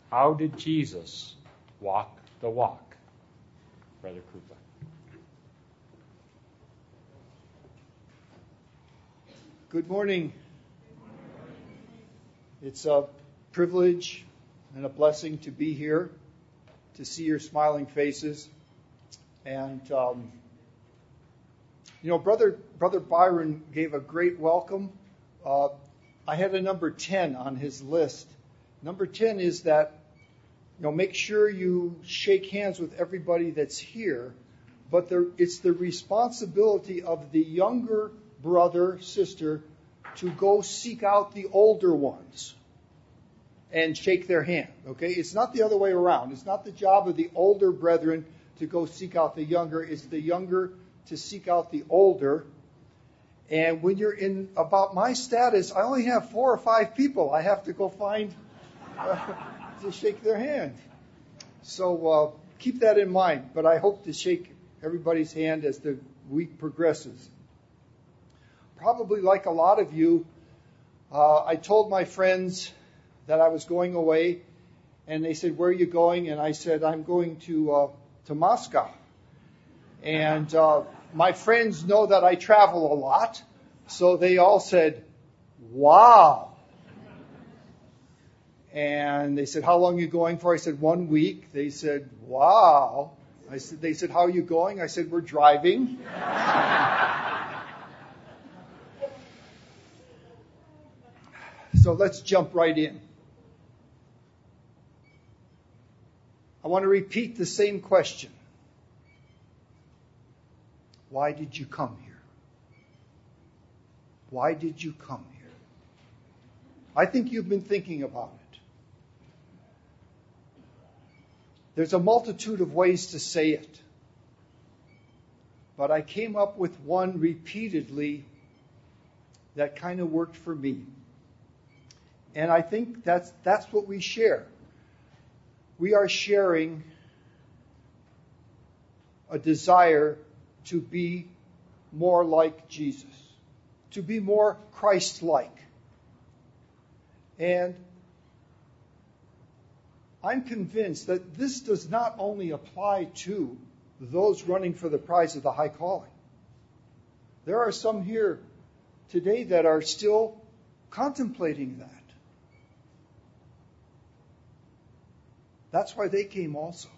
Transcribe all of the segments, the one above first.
How did Jesus walk the walk? Brother Krupa. Good morning. It's a privilege and a blessing to be here, to see your smiling faces. And, Brother Byron gave a great welcome. I had a number 10 on his list. Number 10 is that, make sure you shake hands with everybody that's here, but it's the responsibility of the younger brother, sister, to go seek out the older ones and shake their hand, okay? It's not the other way around. It's not the job of the older brethren to go seek out the younger. It's the younger to seek out the older. And when you're in about my status, I only have 4 or 5 people I have to go find to shake their hand. So keep that in mind. But I hope to shake everybody's hand as the week progresses. Probably like a lot of you, I told my friends that I was going away, and they said, "Where are you going?" And I said, "I'm going to Moscow." And my friends know that I travel a lot, so they all said, "Wow." And they said, "How long are you going for?" I said, 1 week. They said, "Wow." They said, "How are you going?" I said, "We're driving." So let's jump right in. I want to repeat the same question. Why did you come here? Why did you come here? I think you've been thinking about it. There's a multitude of ways to say it. But I came up with one repeatedly that kind of worked for me. And I think that's what we share. We are sharing a desire to be more like Jesus, to be more Christ-like. And I'm convinced that this does not only apply to those running for the prize of the high calling. There are some here today that are still contemplating that. That's why they came also.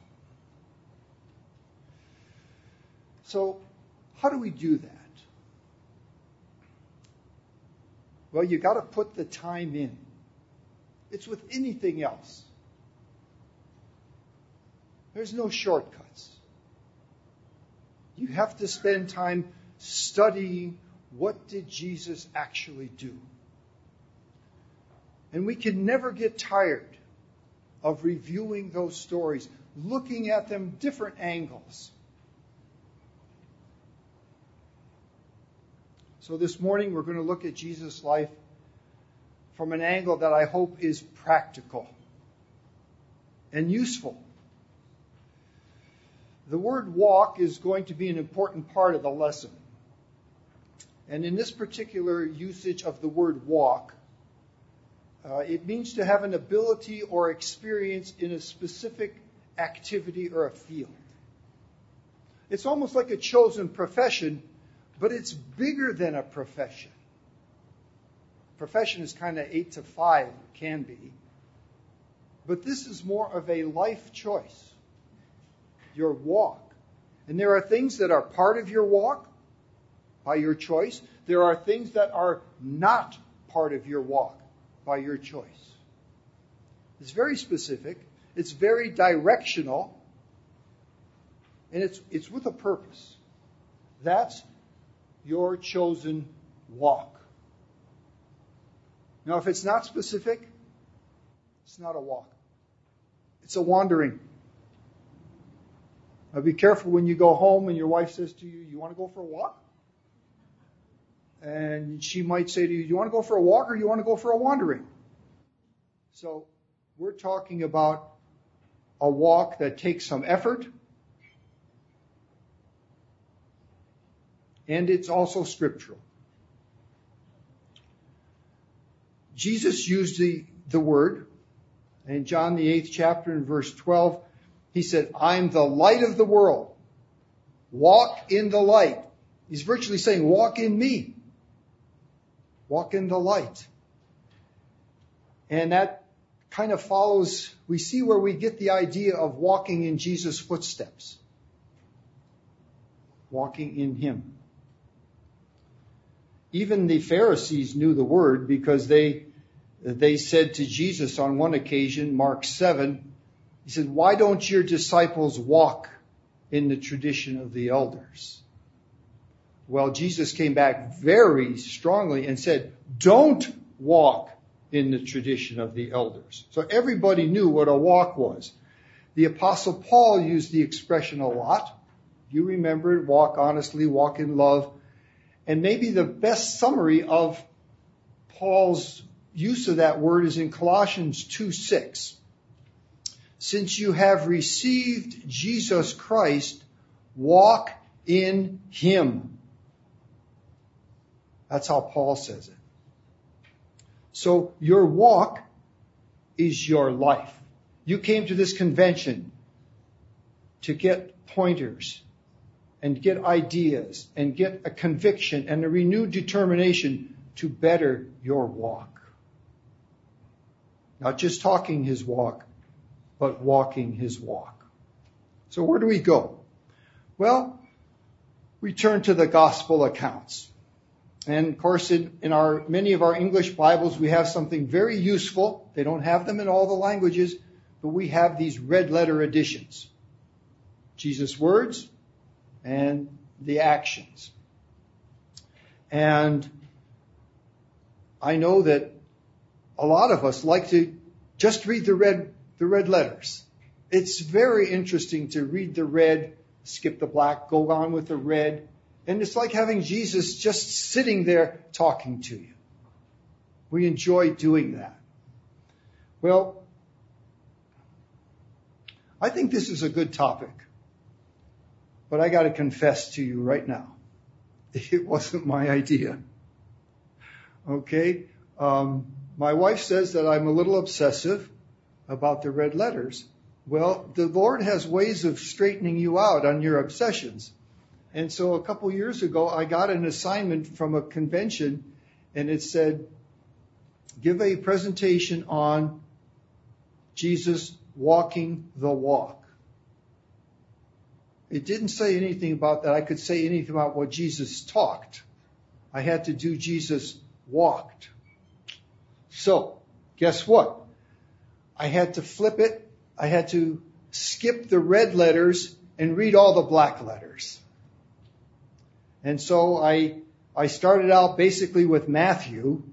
So, how do we do that? Well, you got to put the time in. It's with anything else. There's no shortcuts. You have to spend time studying what did Jesus actually do. And we can never get tired of reviewing those stories, looking at them different angles. So this morning we're going to look at Jesus' life from an angle that I hope is practical and useful. The word walk is going to be an important part of the lesson. And in this particular usage of the word walk, it means to have an ability or experience in a specific activity or a field. It's almost like a chosen profession, but it's bigger than a profession. Profession is kind of 8 to 5, can be. But this is more of a life choice, your walk. And there are things that are part of your walk by your choice. There are things that are not part of your walk by your choice. It's very specific. It's very directional. And it's with a purpose. That's your chosen walk. Now, if it's not specific, it's not a walk. It's a wandering. Now, be careful when you go home and your wife says to you, "You want to go for a walk?" And she might say to you, "You want to go for a walk or you want to go for a wandering?" So we're talking about a walk that takes some effort, and it's also scriptural. Jesus used the word And in John the 8th chapter in verse 12, he said, I'm the light of the world. Walk in the light. He's virtually saying, walk in me. Walk in the light. And that kind of follows, we see where we get the idea of walking in Jesus' footsteps. Walking in him. Even the Pharisees knew the word because they said to Jesus on one occasion, Mark 7, he said, why don't your disciples walk in the tradition of the elders? Well, Jesus came back very strongly and said, don't walk in the tradition of the elders. So everybody knew what a walk was. The Apostle Paul used the expression a lot. You remember it, walk honestly, walk in love. And maybe the best summary of Paul's use of that word is in Colossians 2:6. Since you have received Jesus Christ, walk in him. That's how Paul says it. So your walk is your life. You came to this convention to get pointers and get ideas and get a conviction and a renewed determination to better your walk. Not just talking his walk, but walking his walk. So where do we go? Well, we turn to the gospel accounts. And of course, in many of our English Bibles, we have something very useful. They don't have them in all the languages, but we have these red letter editions. Jesus' words and the actions. And I know that a lot of us like to just read the red letters. It's very interesting to read the red, skip the black, go on with the red. And it's like having Jesus just sitting there talking to you. We enjoy doing that. Well, I think this is a good topic. But I got to confess to you right now, it wasn't my idea. Okay? My wife says that I'm a little obsessive about the red letters. Well, the Lord has ways of straightening you out on your obsessions. And so a couple years ago, I got an assignment from a convention, and it said, give a presentation on Jesus walking the walk. It didn't say anything about that I could say anything about what Jesus talked. I had to do Jesus walked. So, guess what? I had to flip it. I had to skip the red letters and read all the black letters. And so I started out basically with Matthew,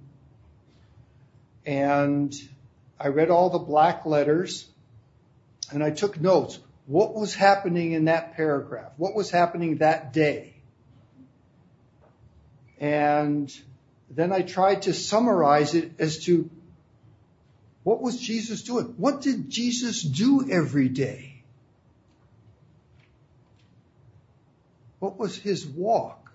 and I read all the black letters, and I took notes. What was happening in that paragraph? What was happening that day? And then I tried to summarize it as to what was Jesus doing? What did Jesus do every day? What was his walk?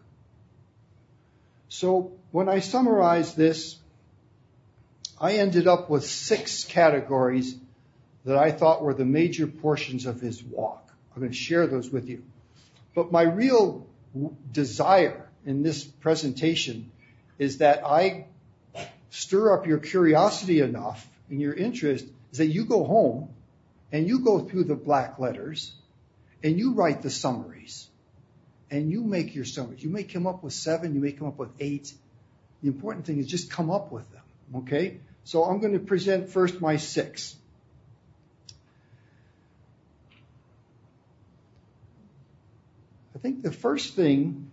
So when I summarized this, I ended up with 6 categories that I thought were the major portions of his walk. I'm going to share those with you. But my real desire in this presentation is that I stir up your curiosity enough and your interest is that you go home and you go through the black letters and you write the summaries and you make your summaries. You may come up with 7, you may come up with 8. The important thing is just come up with them, okay? So I'm going to present first my 6. I think the first thing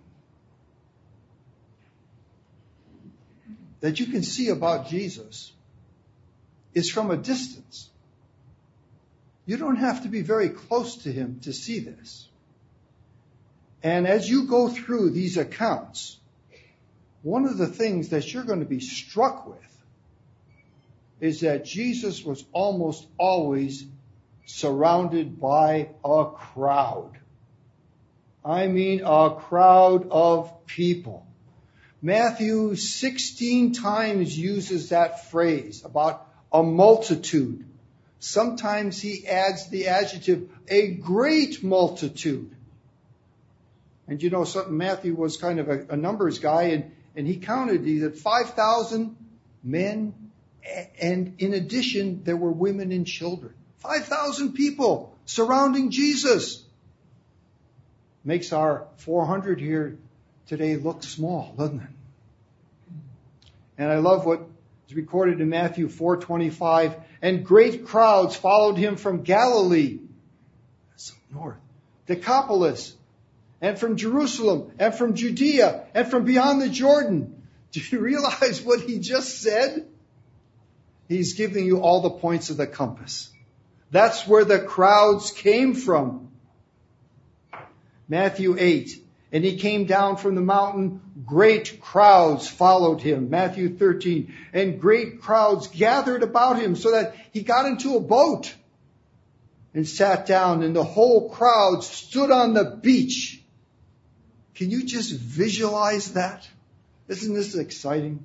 that you can see about Jesus is from a distance. You don't have to be very close to him to see this. And as you go through these accounts, one of the things that you're going to be struck with is that Jesus was almost always surrounded by a crowd. I mean, a crowd of people. Matthew 16 times uses that phrase about a multitude Sometimes he adds the adjective, a great multitude. And you know something, Matthew was kind of a numbers guy, and he counted, he said 5,000 men, and in addition, there were women and children. 5,000 people surrounding Jesus. Makes our 400 here today look small, doesn't it? And I love what is recorded in Matthew 4:25. And great crowds followed him from Galilee, that's up north, Decapolis, and from Jerusalem, and from Judea, and from beyond the Jordan. Do you realize what he just said? He's giving you all the points of the compass. That's where the crowds came from. Matthew 8, and he came down from the mountain. Great crowds followed him. Matthew 13, and great crowds gathered about him so that he got into a boat and sat down, and the whole crowd stood on the beach. Can you just visualize that? Isn't this exciting?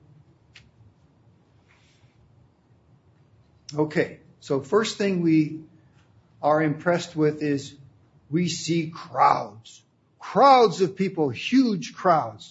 Okay, so first thing we are impressed with is we see crowds. Crowds of people, huge crowds.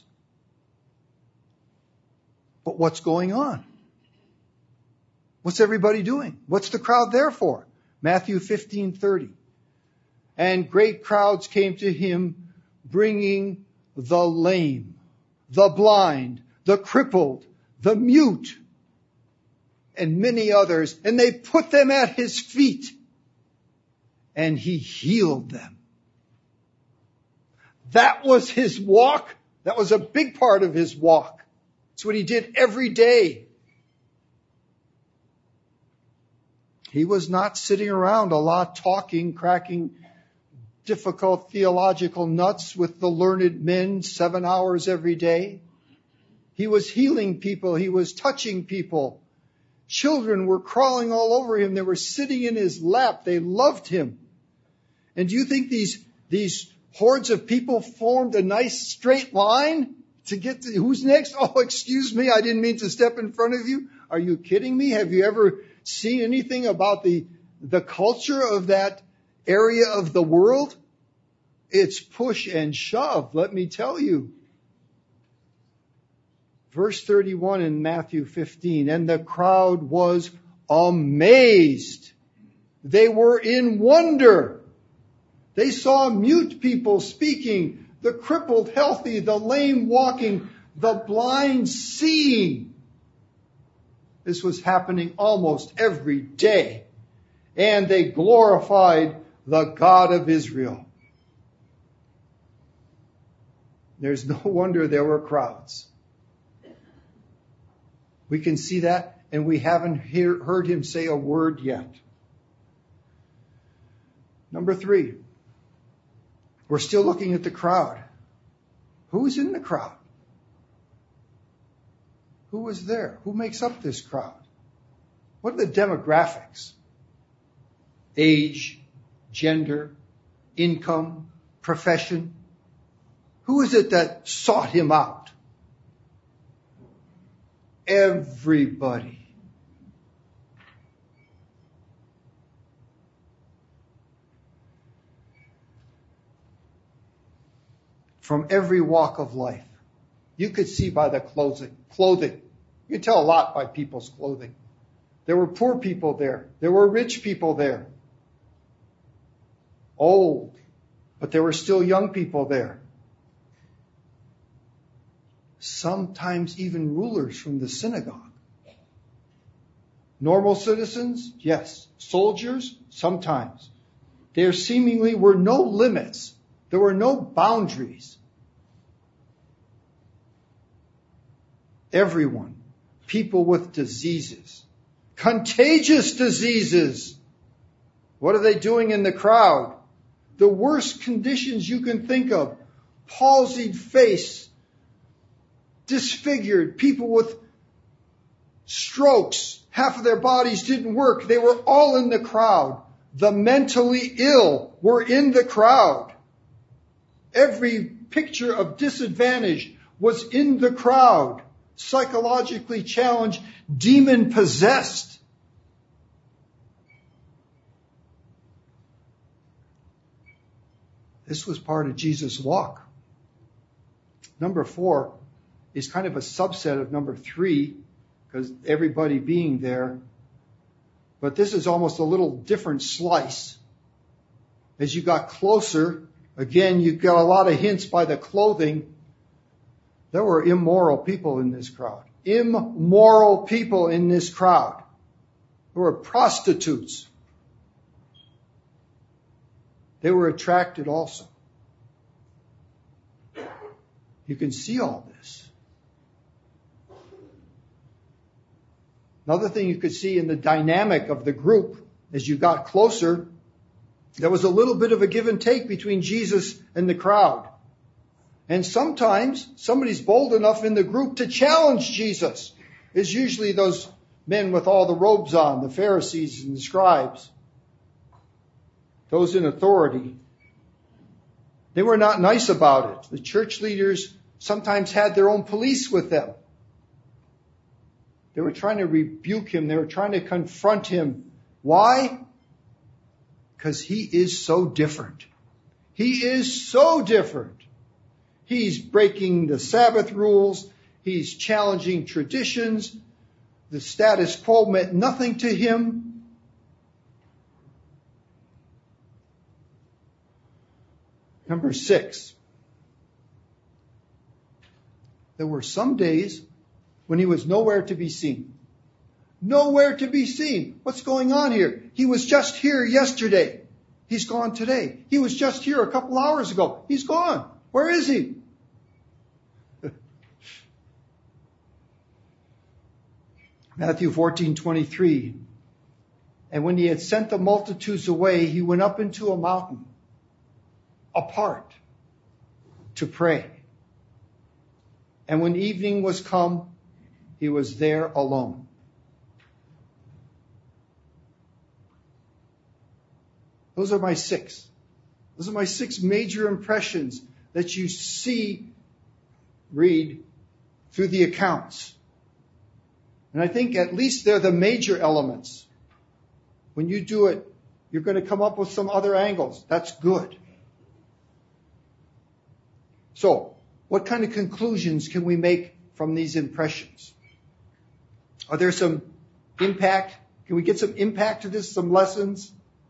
But what's going on? What's everybody doing? What's the crowd there for? Matthew 15:30. And great crowds came to him, bringing the lame, the blind, the crippled, the mute, and many others, and they put them at his feet, and he healed them. That was his walk. That was a big part of his walk. It's what he did every day. He was not sitting around a lot talking, cracking difficult theological nuts with the learned men 7 hours every day. He was healing people. He was touching people. Children were crawling all over him. They were sitting in his lap. They loved him. And do you think these hordes of people formed a nice straight line to get to who's next? Oh, excuse me, I didn't mean to step in front of you. Are you kidding me? Have you ever seen anything about the culture of that area of the world? It's push and shove, let me tell you. Verse 31 in Matthew 15, and the crowd was amazed. They were in wonder. They saw mute people speaking, the crippled healthy, the lame walking, the blind seeing. This was happening almost every day. And they glorified the God of Israel. There's no wonder there were crowds. We can see that, and we haven't heard him say a word yet. Number 3. We're still looking at the crowd. Who's in the crowd? Who was there? Who makes up this crowd? What are the demographics? Age, gender, income, profession. Who is it that sought him out? Everybody. From every walk of life. You could see by the clothing. You can tell a lot by people's clothing. There were poor people there. There were rich people there. Old. But there were still young people there. Sometimes even rulers from the synagogue. Normal citizens? Yes. Soldiers? Sometimes. There seemingly were no limits. There were no boundaries. Everyone. People with diseases. Contagious diseases. What are they doing in the crowd? The worst conditions you can think of. Palsied face. Disfigured. People with strokes. Half of their bodies didn't work. They were all in the crowd. The mentally ill were in the crowd. Every picture of disadvantage was in the crowd. Psychologically challenged, demon-possessed. This was part of Jesus' walk. Number 4 is kind of a subset of number 3, because everybody being there. But this is almost a little different slice. As you got closer, again, you got a lot of hints by the clothing. There were immoral people in this crowd. Immoral people in this crowd. There were prostitutes. They were attracted also. You can see all this. Another thing you could see in the dynamic of the group as you got closer, there was a little bit of a give and take between Jesus and the crowd. And sometimes somebody's bold enough in the group to challenge Jesus. It's usually those men with all the robes on, the Pharisees and the scribes, those in authority. They were not nice about it. The church leaders sometimes had their own police with them. They were trying to rebuke him. They were trying to confront him. Why? Because he is so different. He is so different. He's breaking the Sabbath rules. He's challenging traditions. The status quo meant nothing to him. Number 6. There were some days when he was nowhere to be seen. Nowhere to be seen. What's going on here? He was just here yesterday. He's gone today. He was just here a couple hours ago. He's gone. Where is he? Matthew 14:23. And when he had sent the multitudes away, he went up into a mountain apart to pray. And when evening was come, he was there alone. Those are my 6. Those are my 6 major impressions that you see, read through the accounts. And I think at least they're the major elements. When you do it, you're going to come up with some other angles. That's good. So, what kind of conclusions can we make from these impressions? Are there some impact? Can we get some impact to this, some lessons?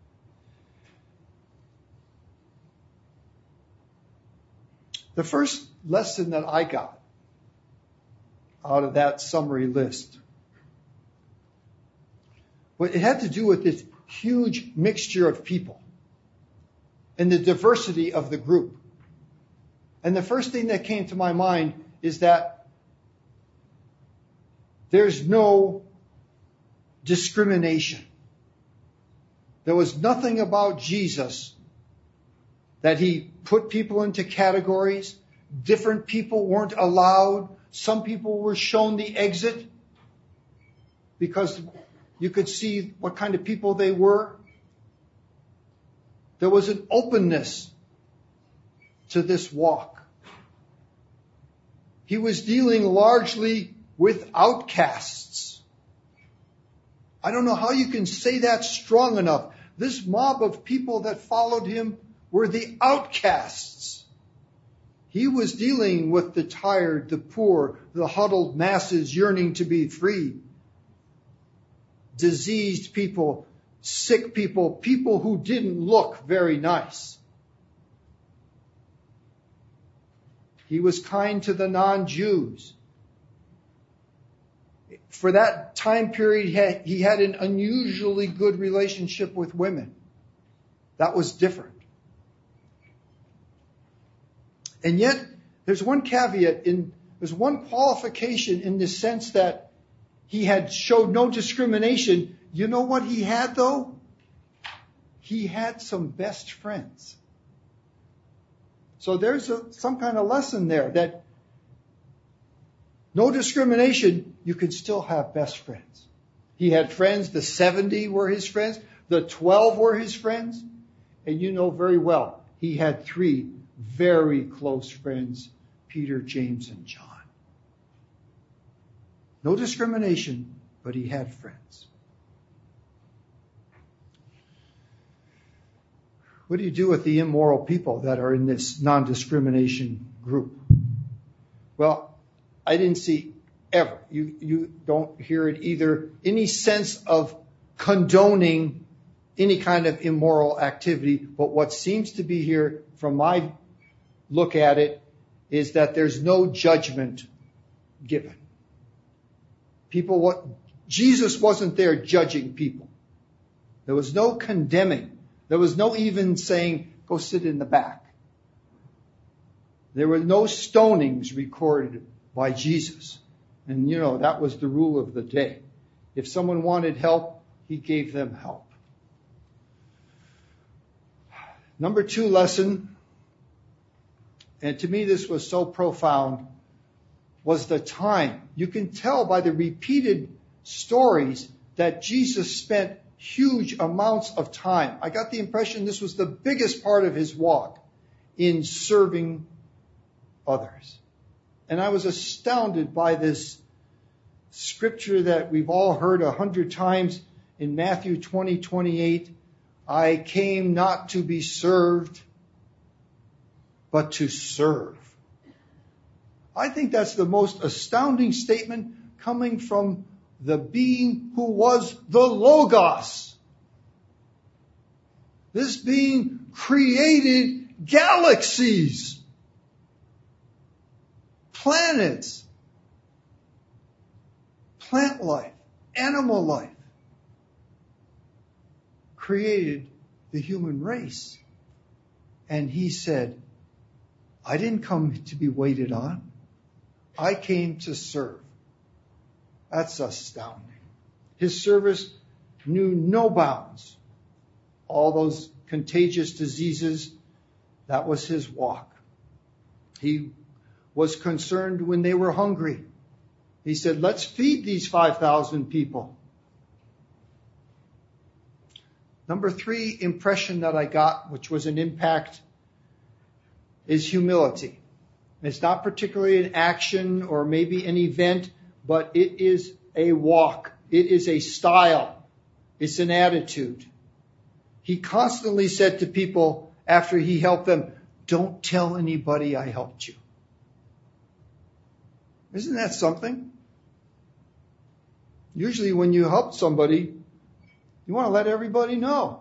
The first lesson that I got out of that summary list, well, it had to do with this huge mixture of people and the diversity of the group. And the first thing that came to my mind is that there's no discrimination. There was nothing about Jesus that he put people into categories. Different people weren't allowed. Some people were shown the exit because you could see what kind of people they were. There was an openness to this walk. He was dealing largely with outcasts. I don't know how you can say that strong enough. This mob of people that followed him were the outcasts. He was dealing with the tired, the poor, the huddled masses yearning to be free. Diseased people, sick people, people who didn't look very nice. He was kind to the non-Jews. For that time period, he had an unusually good relationship with women. That was different. And yet, there's one caveat, there's one qualification in the sense that he had showed no discrimination. You know what he had, though? He had some best friends. So there's some kind of lesson there that no discrimination, you can still have best friends. He had friends, the 70 were his friends, the 12 were his friends, and you know very well, he had 3 very close friends, Peter, James, and John. No discrimination, but he had friends. What do you do with the immoral people that are in this non-discrimination group? Well, I didn't see ever. You don't hear it either. Any sense of condoning any kind of immoral activity. But what seems to be here from my look at it is that there's no judgment given. Jesus wasn't there judging people. There was no condemning. There was no even saying, go sit in the back. There were no stonings recorded by Jesus. And that was the rule of the day. If someone wanted help, he gave them help. Number 2 lesson, and to me this was so profound, was the time. You can tell by the repeated stories that Jesus spent huge amounts of time. I got the impression this was the biggest part of his walk in serving others. And I was astounded by this scripture that we've all heard 100 times in Matthew 20:28. I came not to be served, but to serve. I think that's the most astounding statement coming from the being who was the Logos. This being created galaxies, planets, plant life, animal life, created the human race. And he said, I didn't come to be waited on. I came to serve. That's astounding. His service knew no bounds. All those contagious diseases, that was his walk. He was concerned when they were hungry. He said, let's feed these 5,000 people. Number 3 impression that I got, which was an impact, is humility. It's not particularly an action or maybe an event, but it is a walk. It is a style. It's an attitude. He constantly said to people after he helped them, don't tell anybody I helped you. Isn't that something? Usually when you help somebody, you want to let everybody know.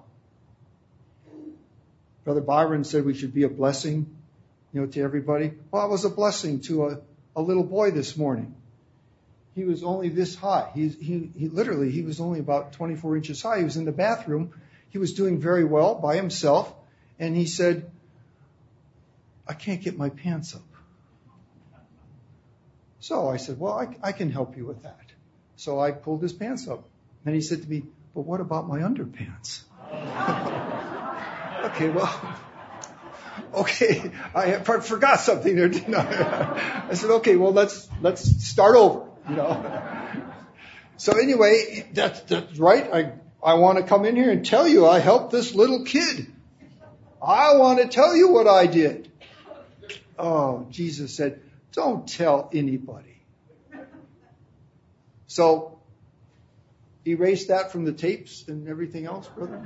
Brother Byron said we should be a blessing, to everybody. Well, it was a blessing to a little boy this morning. He was only this high. He was only about 24 inches high. He was in the bathroom. He was doing very well by himself. And he said, I can't get my pants up. So I said, well, I can help you with that. So I pulled his pants up. And he said to me, but what about my underpants? Okay, I forgot something there, didn't I? I said, okay, well, let's start over, So anyway, that's right. I want to come in here and tell you I helped this little kid. I want to tell you what I did. Oh, Jesus said, don't tell anybody. So, erase that from the tapes and everything else, brother.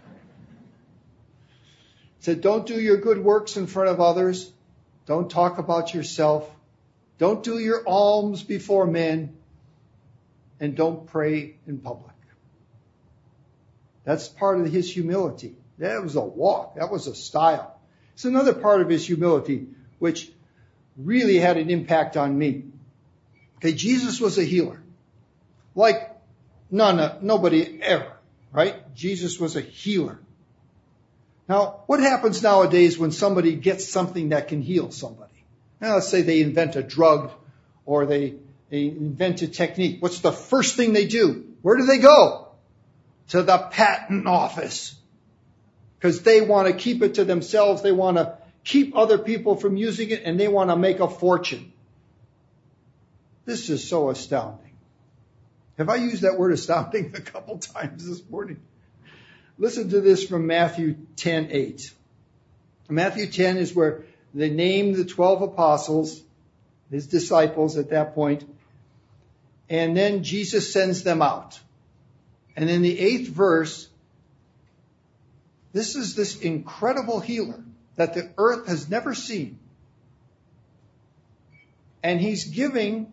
Said, don't do your good works in front of others. Don't talk about yourself. Don't do your alms before men. And don't pray in public. That's part of his humility. That was a walk. That was a style. It's another part of his humility, which really had an impact on me. Okay, Jesus was a healer. Like nobody ever, right? Jesus was a healer. Now, what happens nowadays when somebody gets something that can heal somebody? Now, let's say they invent a drug or they invent a technique. What's the first thing they do? Where do they go? To the patent office. Because they want to keep it to themselves. They want to keep other people from using it, and they want to make a fortune. This is so astounding. Have I used that word astounding a couple times this morning? Listen to this from Matthew 10:8. Matthew 10 is where they name the 12 apostles, his disciples at that point, and then Jesus sends them out. And in the 8th verse, This is this incredible healer that the earth has never seen. And he's giving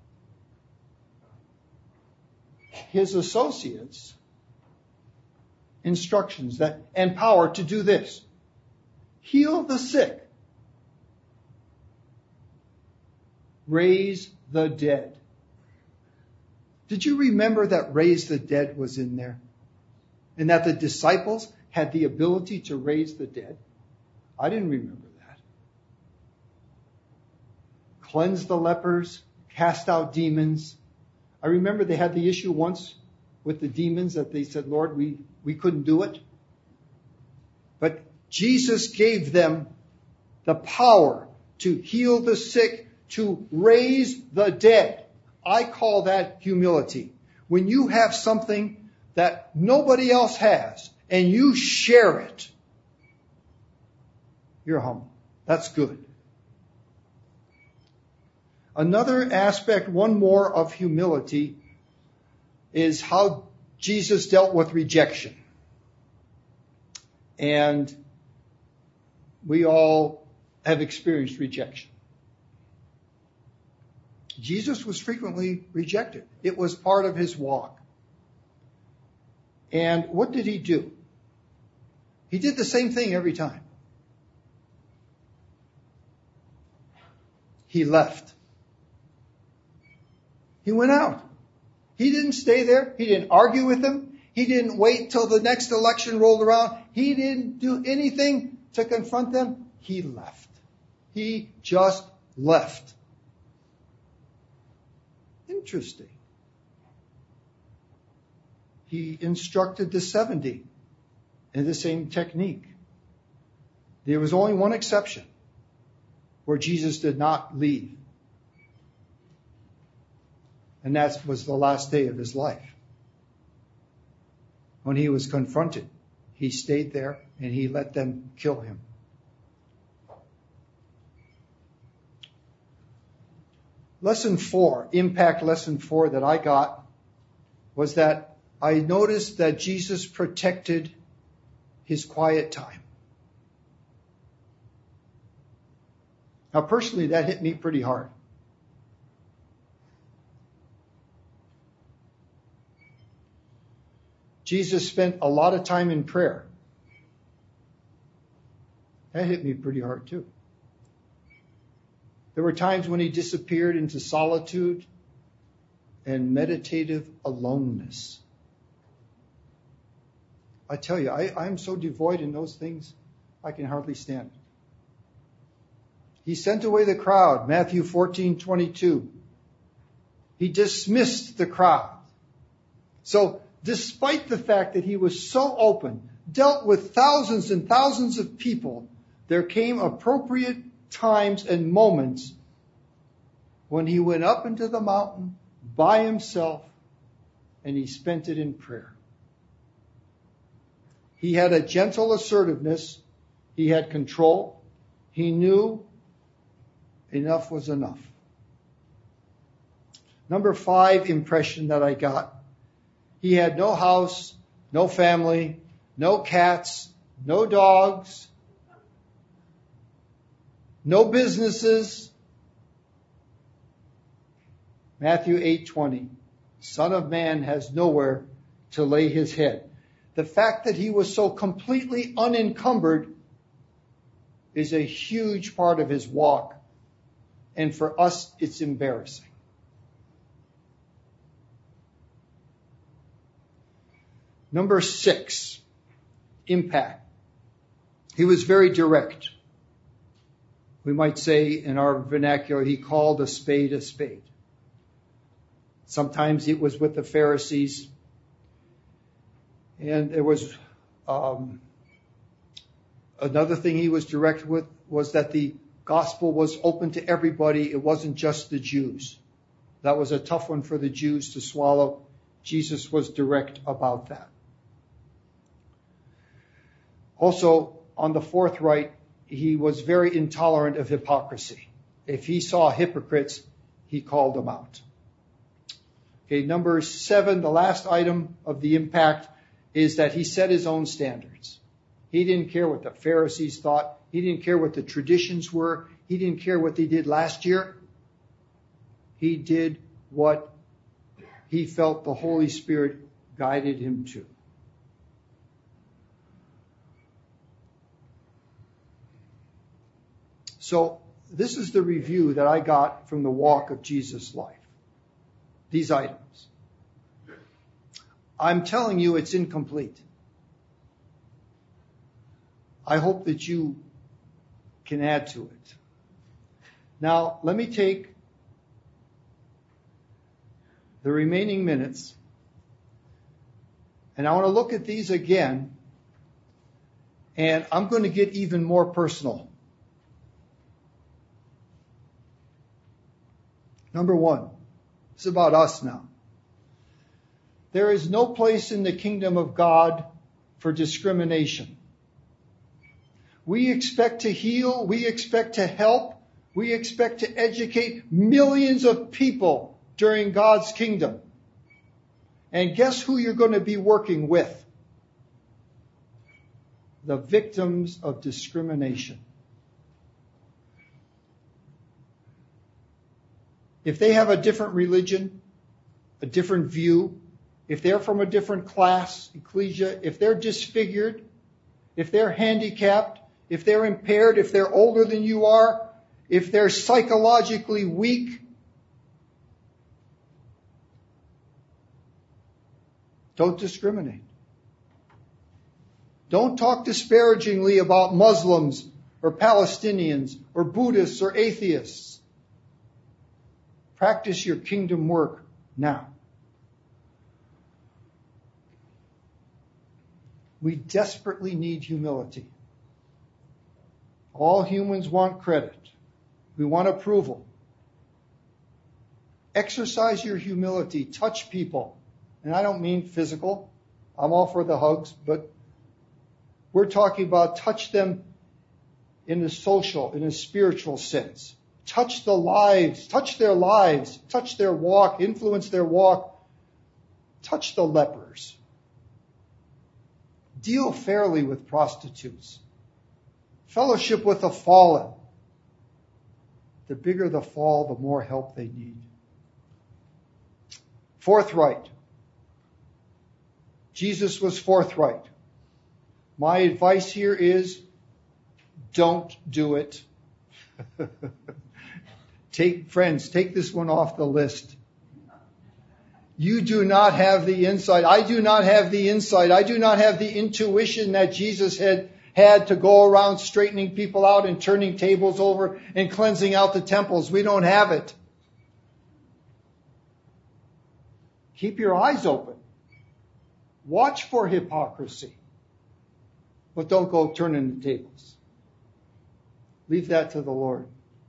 his associates instructions and power to do this. Heal the sick. Raise the dead. Did you remember that raise the dead was in there? And that the disciples had the ability to raise the dead? I didn't remember that. Cleanse the lepers, cast out demons. I remember they had the issue once with the demons that they said, Lord, we couldn't do it. But Jesus gave them the power to heal the sick, to raise the dead. I call that humility. When you have something that nobody else has and you share it, you're humble. That's good. Another aspect, one more of humility, is how Jesus dealt with rejection. And we all have experienced rejection. Jesus was frequently rejected. It was part of his walk. And what did he do? He did the same thing every time. He left. He went out. He didn't stay there. He didn't argue with them. He didn't wait till the next election rolled around. He didn't do anything to confront them. He left. He just left. Interesting. He instructed the 70 in the same technique. There was only one exception where Jesus did not leave. And that was the last day of his life. When he was confronted, he stayed there and he let them kill him. Lesson 4, impact lesson 4 that I got was that I noticed that Jesus protected his quiet time. Now, personally, that hit me pretty hard. Jesus spent a lot of time in prayer. That hit me pretty hard too. There were times when he disappeared into solitude and meditative aloneness. I tell you, I'm so devoid in those things, I can hardly stand. He sent away the crowd, Matthew 14:22. He dismissed the crowd. So, despite the fact that he was so open, dealt with thousands and thousands of people, there came appropriate times and moments when he went up into the mountain by himself and he spent it in prayer. He had a gentle assertiveness. He had control. He knew enough was enough. Number 5 impression that I got. He had no house, no family, no cats, no dogs, no businesses. Matthew 8:20. Son of Man has nowhere to lay his head. The fact that he was so completely unencumbered is a huge part of his walk. And for us, it's embarrassing. Number 6, impact. He was very direct. We might say in our vernacular, he called a spade a spade. Sometimes it was with the Pharisees. And there was another thing he was direct with was that the gospel was open to everybody. It wasn't just the Jews. That was a tough one for the Jews to swallow. Jesus was direct about that. Also, on the forthright, he was very intolerant of hypocrisy. If he saw hypocrites, he called them out. Okay, number 7, the last item of the impact, is that he set his own standards. He didn't care what the Pharisees thought. He didn't care what the traditions were. He didn't care what they did last year. He did what he felt the Holy Spirit guided him to. So this is the review that I got from the walk of Jesus' life. These items. I'm telling you it's incomplete. I hope that you can add to it. Now, let me take the remaining minutes, and I want to look at these again, and I'm going to get even more personal. Number one, it's about us now. There is no place in the kingdom of God for discrimination. We expect to heal, we expect to help, we expect to educate millions of people during God's kingdom. And guess who you're going to be working with? The victims of discrimination. If they have a different religion, a different view, if they're from a different class, ecclesia, if they're disfigured, if they're handicapped, if they're impaired, if they're older than you are, if they're psychologically weak, don't discriminate. Don't talk disparagingly about Muslims or Palestinians or Buddhists or atheists. Practice your kingdom work now. We desperately need humility. All humans want credit. We want approval. Exercise your humility. Touch people. And I don't mean physical. I'm all for the hugs, but we're talking about touch them in a social, in a spiritual sense. Touch their lives, touch their walk, influence their walk. Touch the lepers. Deal fairly with prostitutes. Fellowship with the fallen. The bigger the fall, the more help they need. Forthright. Jesus was forthright. My advice here is, don't do it. Take this one off the list. You do not have the insight. I do not have the insight. I do not have the intuition that Jesus had to go around straightening people out and turning tables over and cleansing out the temples. We don't have it. Keep your eyes open. Watch for hypocrisy. But don't go turning the tables. Leave that to the Lord.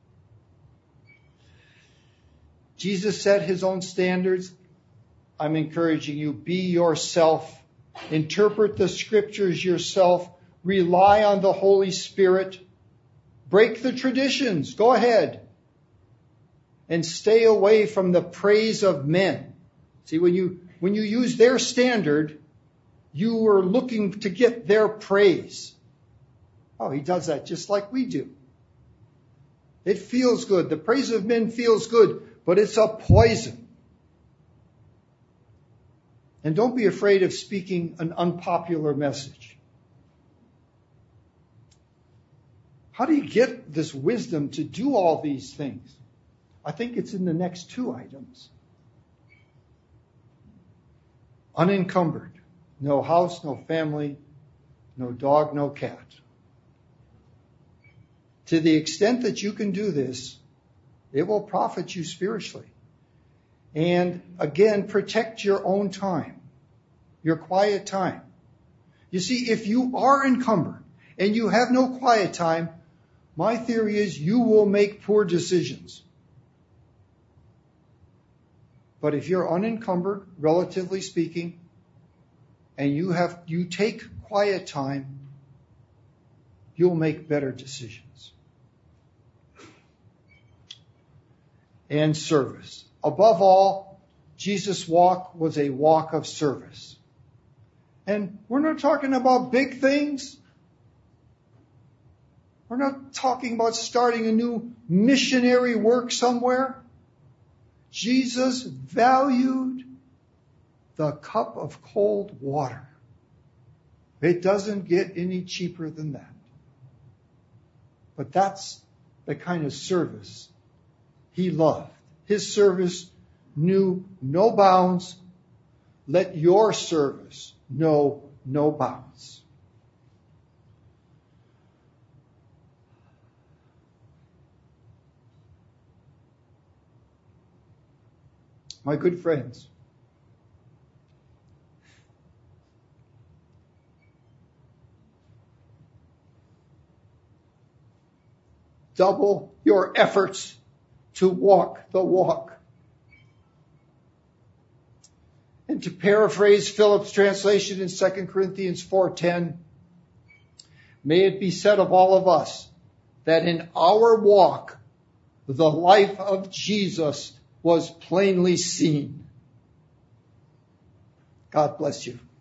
Jesus set his own standards. I'm encouraging you, be yourself. Interpret the scriptures yourself. Rely on the Holy Spirit. Break the traditions. Go ahead. And stay away from the praise of men. See, when you use their standard, you are looking to get their praise. Oh, he does that just like we do. It feels good. The praise of men feels good, but it's a poison. And don't be afraid of speaking an unpopular message. How do you get this wisdom to do all these things? I think it's in the next two items. Unencumbered. No house, no family, no dog, no cat. To the extent that you can do this, it will profit you spiritually. And again, protect your own time, your quiet time. You see, if you are encumbered and you have no quiet time, my theory is you will make poor decisions. But if you're unencumbered, relatively speaking, and you take quiet time, you'll make better decisions. And service. Above all, Jesus' walk was a walk of service. And we're not talking about big things. We're not talking about starting a new missionary work somewhere. Jesus valued the cup of cold water. It doesn't get any cheaper than that. But that's the kind of service he loved. His service knew no bounds. Let your service know no bounds. My good friends, double your efforts to walk the walk. And to paraphrase Philip's translation in 2 Corinthians 4:10, may it be said of all of us that in our walk, the life of Jesus was plainly seen. God bless you.